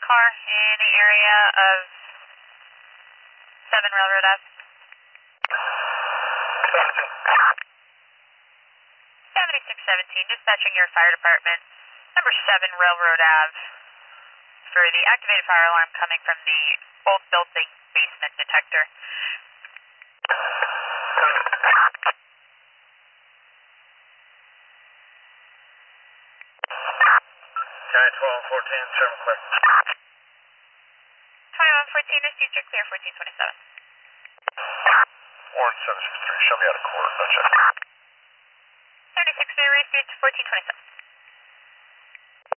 car in the area of 7 Railroad Ave. 7617, dispatching your fire department, number 7 Railroad Ave, for the activated fire alarm coming from the old building basement detector. 1214, Sherman clear. 2114 is Eastern clear, 1427. Orange 763, show me out of court, no check. 76 Bay Race, 1427.